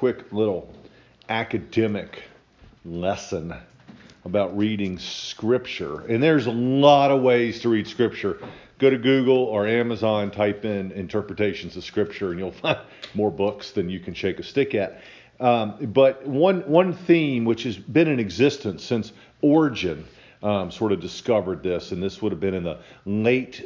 quick little academic lesson about reading Scripture. And there's a lot of ways to read Scripture. Go to Google or Amazon, type in interpretations of Scripture, and you'll find more books than you can shake a stick at. But one theme which has been in existence since Origen sort of discovered this, and this would have been in the late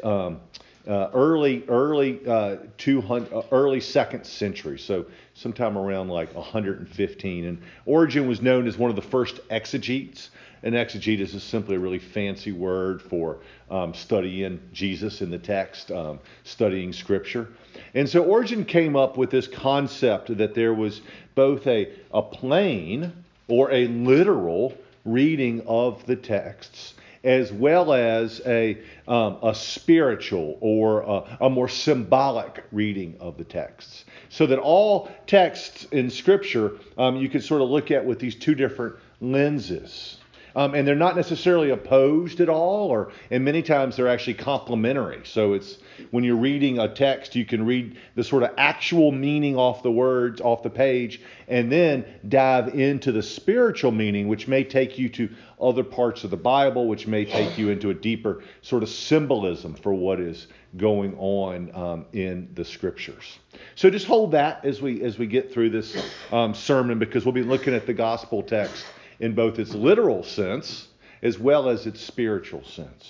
early second century, so sometime around like 115. And Origen was known as one of the first exegetes. An exegete is just simply a really fancy word for studying Jesus in the text, studying Scripture. And so Origen came up with this concept that there was both a plain or a literal reading of the texts, as well as a spiritual or a more symbolic reading of the texts. So that all texts in Scripture you can sort of look at with these two different lenses. And they're not necessarily opposed at all, and many times they're actually complementary. So it's when you're reading a text, you can read the sort of actual meaning off the words, off the page, and then dive into the spiritual meaning, which may take you to other parts of the Bible, which may take you into a deeper sort of symbolism for what is going on in the Scriptures. So just hold that as we get through this sermon, because we'll be looking at the gospel text in both its literal sense as well as its spiritual sense.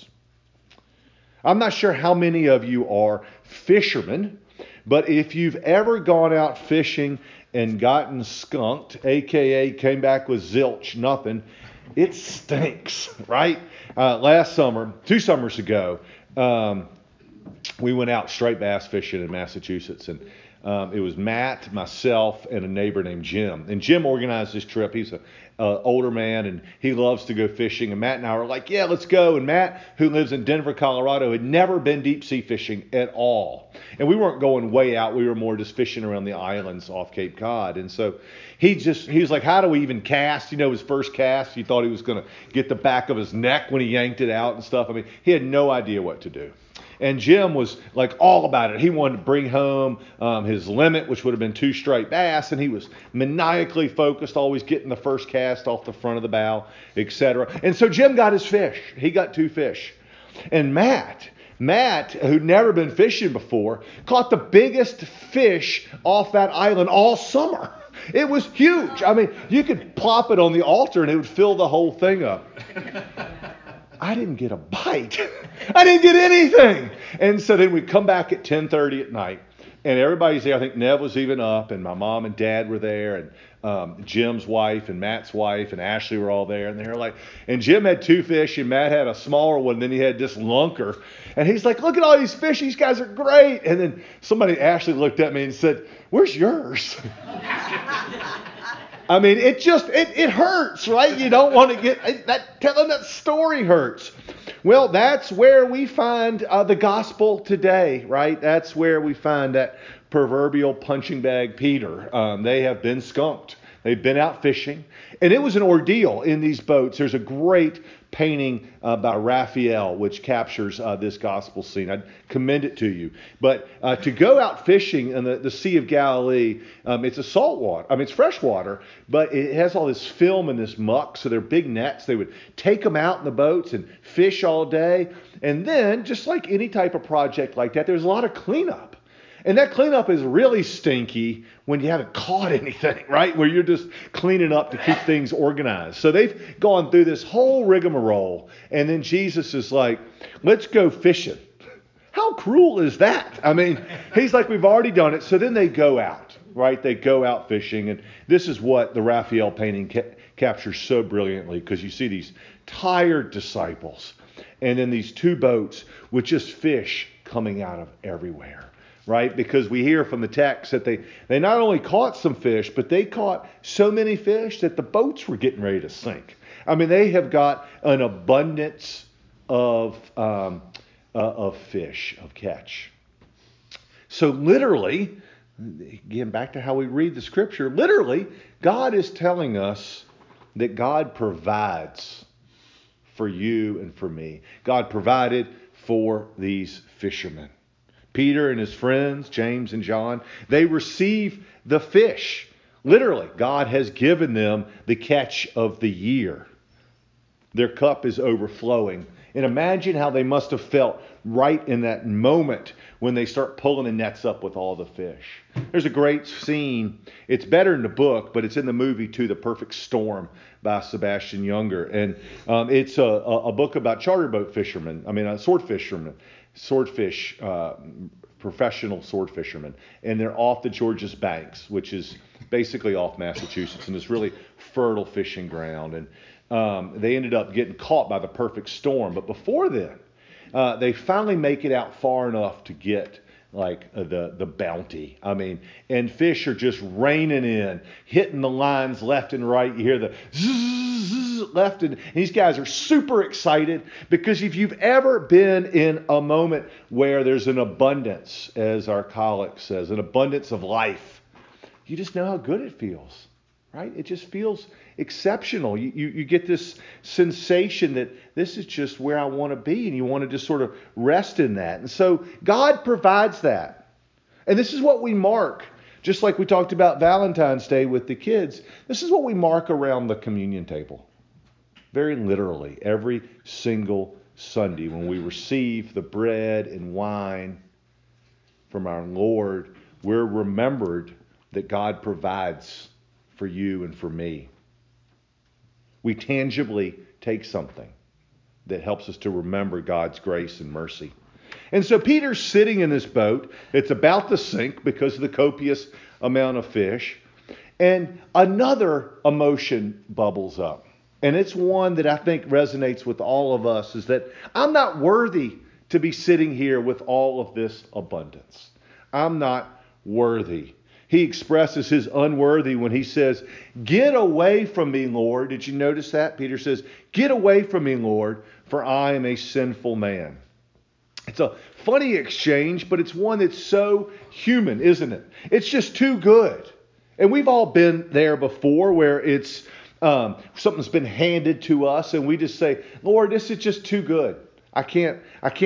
I'm not sure how many of you are fishermen, but if you've ever gone out fishing and gotten skunked, aka came back with zilch, nothing, it stinks, right? Last summer, 2 summers ago, we went out striped bass fishing in Massachusetts, and it was Matt, myself, and a neighbor named Jim. And Jim organized this trip. He's an older man, and he loves to go fishing. And Matt and I were like, yeah, let's go. And Matt, who lives in Denver, Colorado, had never been deep sea fishing at all. And we weren't going way out. We were more just fishing around the islands off Cape Cod. And so he was like, how do we even cast? You know, his first cast, he thought he was going to get the back of his neck when he yanked it out and stuff. I mean, he had no idea what to do. And Jim was like all about it. He wanted to bring home his limit, which would have been 2 striped bass, and he was maniacally focused, always getting the first cast off the front of the bow, etc. And so Jim got his fish. He got 2 fish. And Matt, who'd never been fishing before, caught the biggest fish off that island all summer. It was huge. I mean, you could plop it on the altar and it would fill the whole thing up. I didn't get a bite. I didn't get anything. And so then we come back at 10:30 at night, and everybody's there. I think Nev was even up, and my mom and dad were there, and Jim's wife and Matt's wife and Ashley were all there. And they were like, and Jim had 2 fish, and Matt had a smaller one. And then he had this lunker, and he's like, look at all these fish. These guys are great. And then Ashley looked at me and said, where's yours? I mean, it hurts, right? You don't want to get telling that story hurts. Well, that's where we find the gospel today, right? That's where we find that proverbial punching bag Peter. They have been skunked. They've been out fishing. And it was an ordeal in these boats. There's a great painting by Raphael which captures this gospel scene. I'd commend it to you. But to go out fishing in the Sea of Galilee, it's a salt water. I mean, it's fresh water, but it has all this film and this muck. So they're big nets. They would take them out in the boats and fish all day. And then, just like any type of project like that, there's a lot of cleanup. And that cleanup is really stinky when you haven't caught anything, right? Where you're just cleaning up to keep things organized. So they've gone through this whole rigmarole. And then Jesus is like, let's go fishing. How cruel is that? I mean, he's like, we've already done it. So then they go out, right? They go out fishing. And this is what the Raphael painting captures so brilliantly, because you see these tired disciples and then these 2 boats with just fish coming out of everywhere. Right? Because we hear from the text that they not only caught some fish, but they caught so many fish that the boats were getting ready to sink. I mean, they have got an abundance of fish, of catch. So literally, again, back to how we read the Scripture, literally, God is telling us that God provides for you and for me. God provided for these fishermen. Peter and his friends, James and John, they receive the fish. Literally, God has given them the catch of the year. Their cup is overflowing. And imagine how they must have felt right in that moment when they start pulling the nets up with all the fish. There's a great scene. It's better in the book, but it's in the movie too, The Perfect Storm by Sebastian Junger. And it's a book about charter boat fishermen. Sword fishermen. Swordfish, professional sword fishermen. And they're off the Georges Banks, which is basically off Massachusetts, and this really fertile fishing ground. And they ended up getting caught by the perfect storm. But before then, they finally make it out far enough to get like the bounty. And fish are just raining in, hitting the lines left and right. You hear the zzz left, and these guys are super excited because if you've ever been in a moment where there's an abundance, as our colleague says, an abundance of life, you just know how good it feels, right? It just feels exceptional. You get this sensation that this is just where I want to be, and you want to just sort of rest in that. And so God provides that. And this is what we mark, just like we talked about Valentine's Day with the kids. This is what we mark around the communion table. Very literally, every single Sunday when we receive the bread and wine from our Lord, we're remembered that God provides for you and for me. We tangibly take something that helps us to remember God's grace and mercy. And so Peter's sitting in this boat. It's about to sink because of the copious amount of fish. And another emotion bubbles up. And it's one that I think resonates with all of us, is that I'm not worthy to be sitting here with all of this abundance. I'm not worthy. He expresses his unworthy when he says, "Get away from me, Lord." Did you notice that? Peter says, "Get away from me, Lord, for I am a sinful man." It's a funny exchange, but it's one that's so human, isn't it? It's just too good. And we've all been there before where it's something's been handed to us and we just say, "Lord, this is just too good. I'm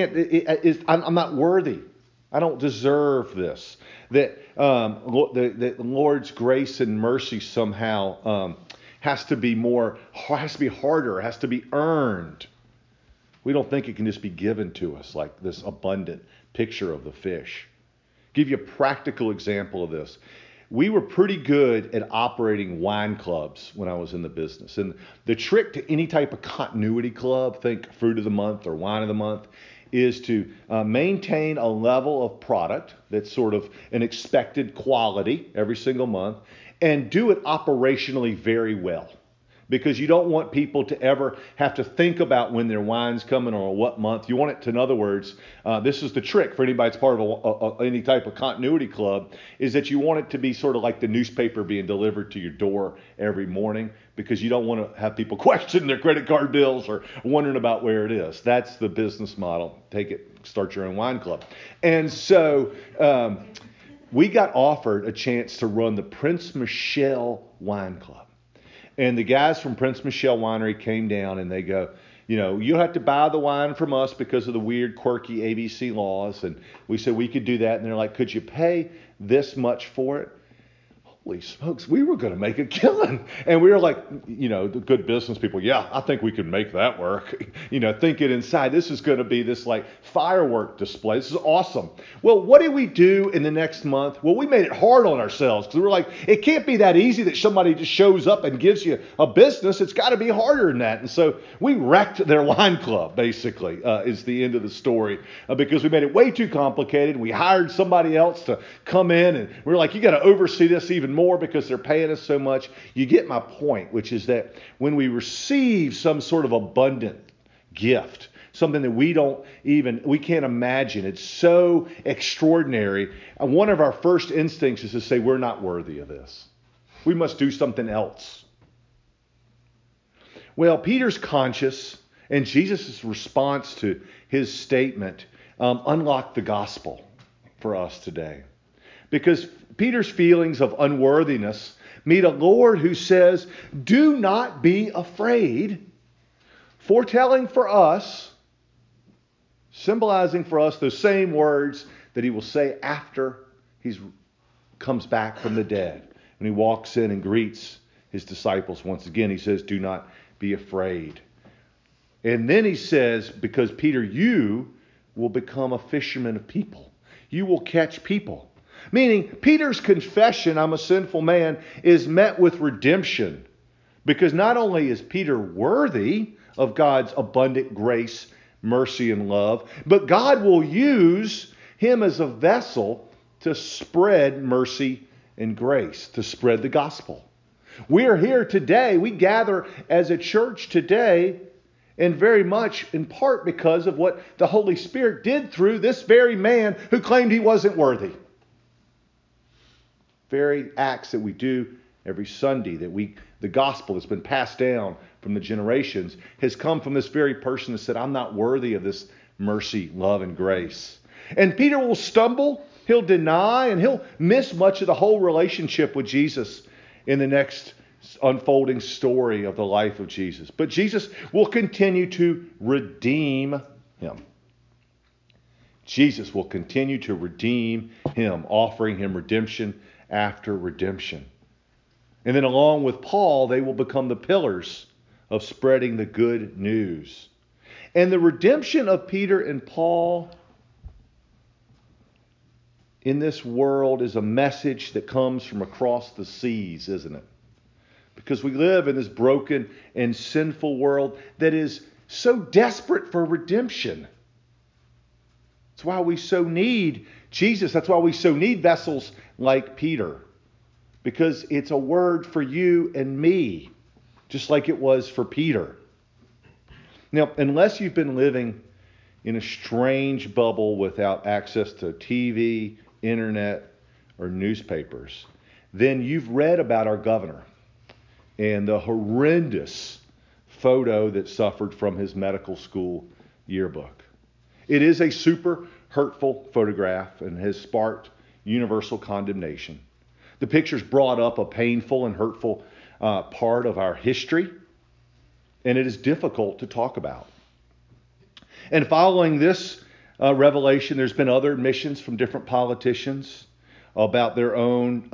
not worthy. I don't deserve this." That the Lord's grace and mercy somehow has to be harder, has to be earned. We don't think it can just be given to us like this abundant picture of the fish. Give you a practical example of this. We were pretty good at operating wine clubs when I was in the business. And the trick to any type of continuity club, think fruit of the month or wine of the month, is to maintain a level of product that's sort of an expected quality every single month and do it operationally very well. Because you don't want people to ever have to think about when their wine's coming or what month. You want it to, in other words, this is the trick for anybody that's part of any type of continuity club, is that you want it to be sort of like the newspaper being delivered to your door every morning, because you don't want to have people question their credit card bills or wondering about where it is. That's the business model. Take it, start your own wine club. And so we got offered a chance to run the Prince Michel Wine Club. And the guys from Prince Michel Winery came down and they go, you don't have to buy the wine from us because of the weird, quirky ABC laws. And we said we could do that. And they're like, "Could you pay this much for it?" Holy smokes, we were going to make a killing. And we were like, the good business people, "Yeah, I think we can make that work." Thinking inside, this is going to be this like firework display. This is awesome. Well, what did we do in the next month? Well, we made it hard on ourselves because we were like, it can't be that easy that somebody just shows up and gives you a business. It's got to be harder than that. And so we wrecked their wine club, basically, is the end of the story, because we made it way too complicated. We hired somebody else to come in, and we were like, "You got to oversee this even more because they're paying us so much." You get my point, which is that when we receive some sort of abundant gift, something that we can't imagine, it's so extraordinary, and one of our first instincts is to say, we're not worthy of this. We must do something else. Well, Peter's conscious, and Jesus' response to his statement unlocked the gospel for us today. Because Peter's feelings of unworthiness meet a Lord who says, "Do not be afraid," foretelling for us, symbolizing for us those same words that he will say after he comes back from the dead. when he walks in and greets his disciples once again. He says, do not be afraid. And then he says, because Peter, you will become a fisherman of people. You will catch people. Meaning, Peter's confession, I'm a sinful man, is met with redemption. Because not only is Peter worthy of God's abundant grace, mercy, and love, but God will use him as a vessel to spread mercy and grace, to spread the gospel. We are here today, we gather as a church today, and very much in part because of what the Holy Spirit did through this very man who claimed he wasn't worthy. Very acts that we do every Sunday, the gospel that's been passed down from the generations has come from this very person that said, I'm not worthy of this mercy, love, and grace. And Peter will stumble, he'll deny, and he'll miss much of the whole relationship with Jesus in the next unfolding story of the life of Jesus. But Jesus will continue to redeem him. Jesus will continue to redeem him, offering him redemption after redemption. And then along with Paul, they will become the pillars of spreading the good news. And the redemption of Peter and Paul in this world is a message that comes from across the seas, isn't it? Because we live in this broken and sinful world that is so desperate for redemption. That's why we so need Jesus. That's why we so need vessels like Peter. Because it's a word for you and me, just like it was for Peter. Now, unless you've been living in a strange bubble without access to TV, internet, or newspapers, then you've read about our governor and the horrendous photo that suffered from his medical school yearbook. It is a super hurtful photograph and has sparked universal condemnation. The pictures brought up a painful and hurtful part of our history, and it is difficult to talk about. And following this revelation, there's been other admissions from different politicians about their own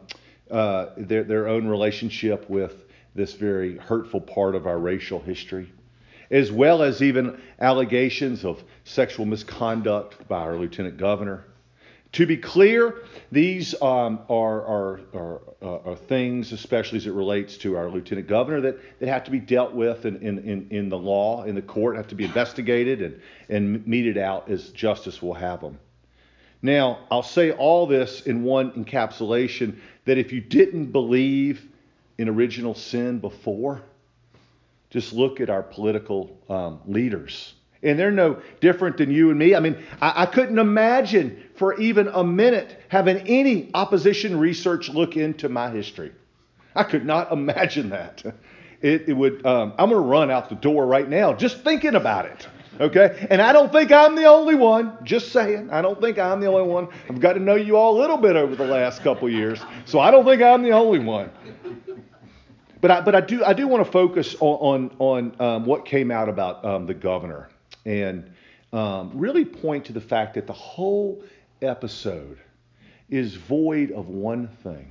their own relationship with this very hurtful part of our racial history, as well as even allegations of sexual misconduct by our lieutenant governor. To be clear, these are things, especially as it relates to our lieutenant governor, that have to be dealt with in the law, in the court, have to be investigated and meted out as justice will have them. Now, I'll say all this in one encapsulation, that if you didn't believe in original sin before, just look at our political leaders. And they're no different than you and me. I mean, I couldn't imagine for even a minute having any opposition research look into my history. I could not imagine that. It would. I'm going to run out the door right now just thinking about it. Okay? And I don't think I'm the only one. Just saying. I don't think I'm the only one. I've got to know you all a little bit over the last couple years. So I don't think I'm the only one. But I do want to focus on what came out about the governor. And really point to the fact that the whole episode is void of one thing: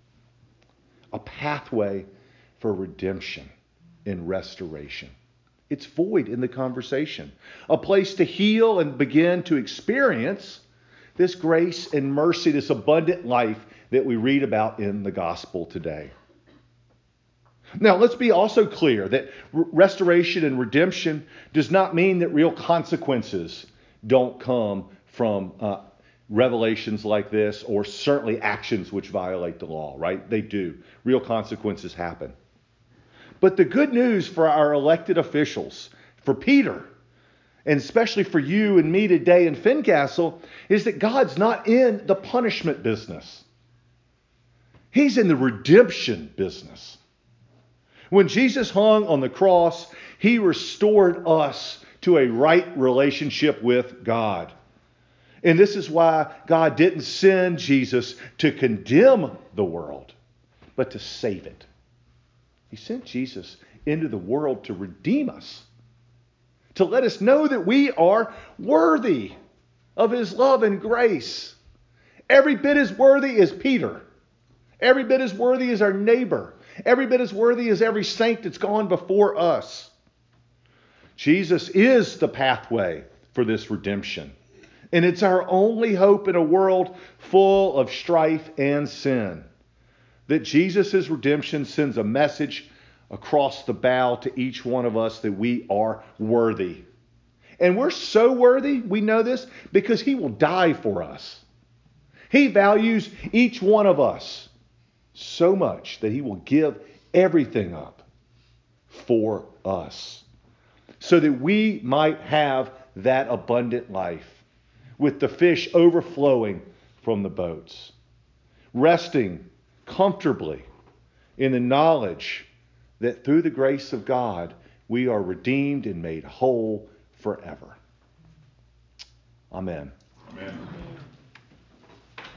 a pathway for redemption and restoration. It's void in the conversation. A place to heal and begin to experience this grace and mercy, this abundant life that we read about in the gospel today. Now, let's be also clear that restoration and redemption does not mean that real consequences don't come from revelations like this, or certainly actions which violate the law, right? They do. Real consequences happen. But the good news for our elected officials, for Peter, and especially for you and me today in Fincastle, is that God's not in the punishment business. He's in the redemption business. When Jesus hung on the cross, he restored us to a right relationship with God. And this is why God didn't send Jesus to condemn the world, but to save it. He sent Jesus into the world to redeem us, to let us know that we are worthy of his love and grace. Every bit as worthy as Peter. Every bit as worthy as our neighbor. Every bit as worthy as every saint that's gone before us. Jesus is the pathway for this redemption. And it's our only hope in a world full of strife and sin. That Jesus' redemption sends a message across the bow to each one of us that we are worthy. And we're so worthy, we know this, because he will die for us. He values each one of us so much that he will give everything up for us, so that we might have that abundant life, with the fish overflowing from the boats, resting comfortably in the knowledge that through the grace of God, we are redeemed and made whole forever. Amen. Amen.